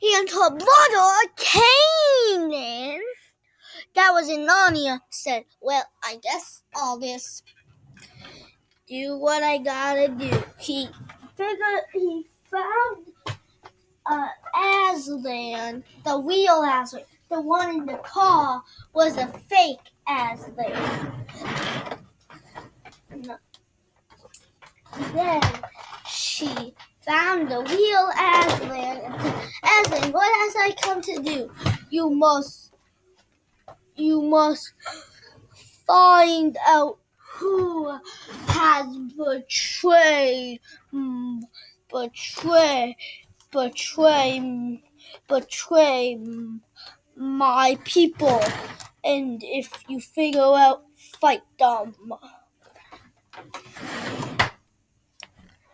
and her brother came in. That was in Narnia. Said, well, I guess I'll just do what I gotta do. He found Aslan, the real Aslan. The one in the car was a fake Aslan. Then she found the real Aslan and said, Aslan, what has I come to do? You must find out who has betrayed my people, and if you figure out, fight them.